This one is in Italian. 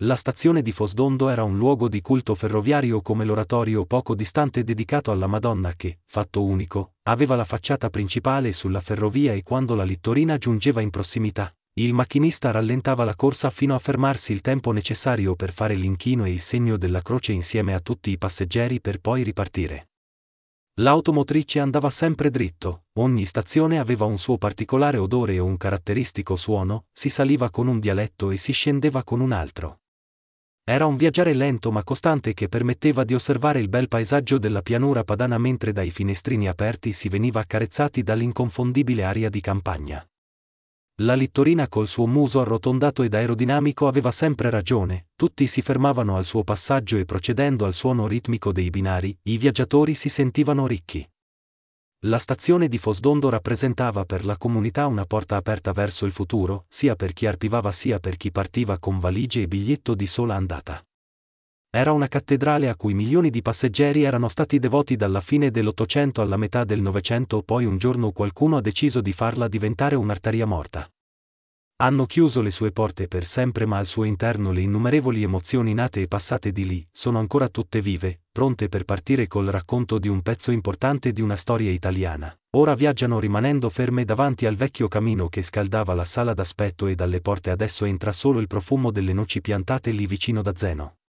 La stazione di Fosdondo era un luogo di culto ferroviario come l'oratorio poco distante dedicato alla Madonna che, fatto unico, aveva la facciata principale sulla ferrovia e quando la littorina giungeva in prossimità, il macchinista rallentava la corsa fino a fermarsi il tempo necessario per fare l'inchino e il segno della croce insieme a tutti i passeggeri per poi ripartire. L'automotrice andava sempre dritto, ogni stazione aveva un suo particolare odore e un caratteristico suono, si saliva con un dialetto e si scendeva con un altro. Era un viaggiare lento ma costante che permetteva di osservare il bel paesaggio della pianura padana mentre dai finestrini aperti si veniva accarezzati dall'inconfondibile aria di campagna. La littorina col suo muso arrotondato ed aerodinamico aveva sempre ragione, tutti si fermavano al suo passaggio e procedendo al suono ritmico dei binari, i viaggiatori si sentivano ricchi. La stazione di Fosdondo rappresentava per la comunità una porta aperta verso il futuro, sia per chi arrivava sia per chi partiva con valigie e biglietto di sola andata. Era una cattedrale a cui milioni di passeggeri erano stati devoti dalla fine dell'Ottocento alla metà del Novecento, poi un giorno qualcuno ha deciso di farla diventare un'arteria morta. Hanno chiuso le sue porte per sempre ma al suo interno le innumerevoli emozioni nate e passate di lì sono ancora tutte vive, pronte per partire col racconto di un pezzo importante di una storia italiana. Ora viaggiano rimanendo ferme davanti al vecchio camino che scaldava la sala d'aspetto e dalle porte adesso entra solo il profumo delle noci piantate lì vicino da Zeno.